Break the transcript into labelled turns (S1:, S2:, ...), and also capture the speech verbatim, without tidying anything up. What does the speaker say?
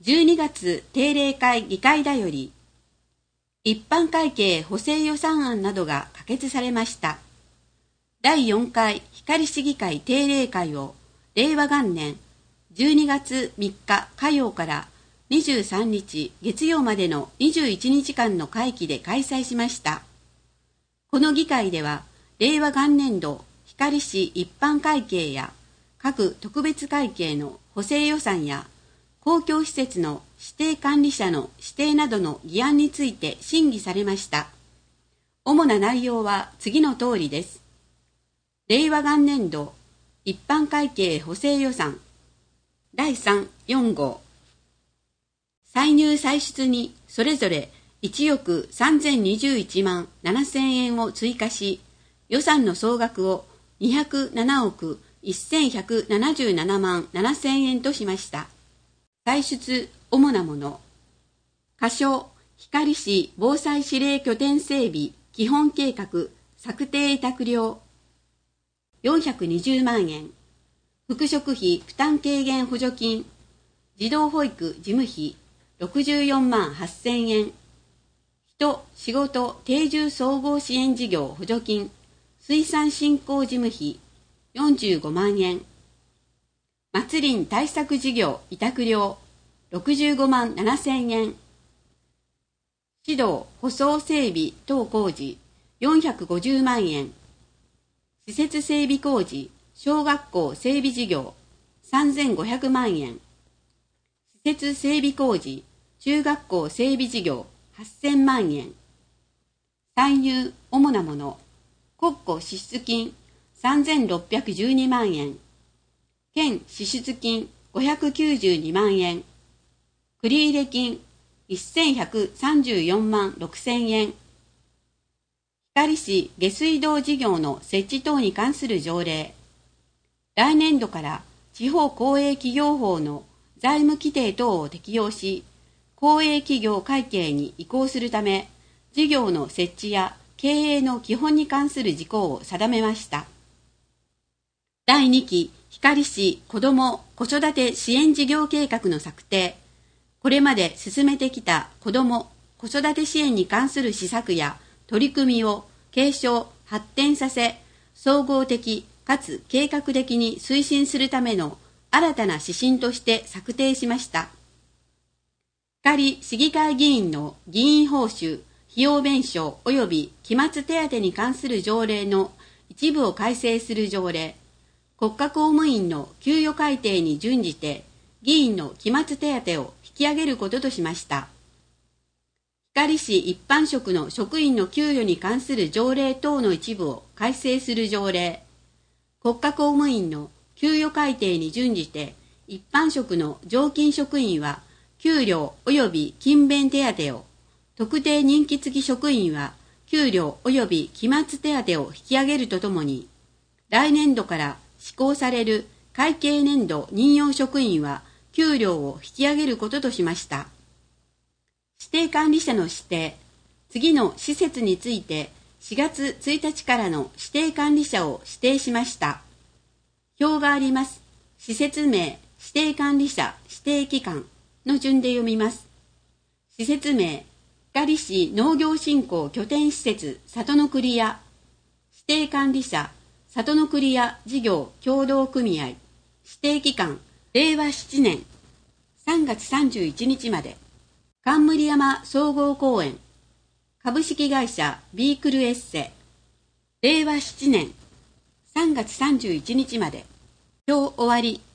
S1: じゅうにがつ定例会議会だより、一般会計補正予算案などが可決されました。だいよんかい光市議会定例会を令和元年じゅうにがつみっか火曜からにじゅうさんにち月曜までのにじゅういちにちかんの会期で開催しました。この議会では、令和元年度光市一般会計や各特別会計の補正予算や公共施設の指定管理者の指定などの議案について審議されました。主な内容は次の通りです。令和元年度一般会計補正予算だいさん、よん号、歳入歳出にそれぞれいちおくさんぜんにじゅういちまんななせんえんを追加し、予算の総額をにひゃくななおくせんひゃくななじゅうななまんななせんえんとしました。歳出主なもの。仮称光市防災指令拠点整備基本計画策定委託料よんひゃくにじゅうまんえん。副食費負担軽減補助金児童保育事務費ろくじゅうよんまんはっせんえん。人、仕事、定住総合支援事業補助金水産振興事務費よんじゅうごまんえん。松林対策事業委託料ろくじゅうごまんななせんえん。市道舗装整備等工事よんひゃくごじゅうまんえん。施設整備工事小学校整備事業さんぜんごひゃくまんえん。施設整備工事中学校整備事業はっせんまんえん。歳入主なもの。国庫支出金さんぜんろっぴゃくじゅうにまんえん。県支出金ごひゃくきゅうじゅうにまんえん。繰入金せんひゃくさんじゅうよんまんろくせんえん。光市下水道事業の設置等に関する条例。来年度から地方公営企業法の財務規定等を適用し、公営企業会計に移行するため、事業の設置や経営の基本に関する事項を定めました。だいにき光市子ども・子育て支援事業計画の策定。これまで進めてきた子ども・子育て支援に関する施策や取り組みを継承・発展させ、総合的かつ計画的に推進するための新たな指針として策定しました。光市議会議員の議員報酬、費用弁償及び期末手当に関する条例の一部を改正する条例、国家公務員の給与改定に準じて議員の期末手当を引き上げることとしました。光市一般職の職員の給与に関する条例等の一部を改正する条例、国家公務員の給与改定に準じて一般職の常勤職員は給料及び勤勉手当を、特定任期付き職員は給料及び期末手当を引き上げるとともに、来年度から施行される会計年度任用職員は給料を引き上げることとしました。指定管理者の指定。次の施設についてしがつついたちからの指定管理者を指定しました。表があります。施設名、指定管理者、指定期間の順で読みます。施設名、光市農業振興拠点施設里の栗屋。指定管理者、里の栗屋事業協同組合。指定期間、れいわななねんさんがつさんじゅういちにちまで。冠山総合公園。株式会社ビークルエッセ。れいわななねんさんがつさんじゅういちにちまで。表終わり。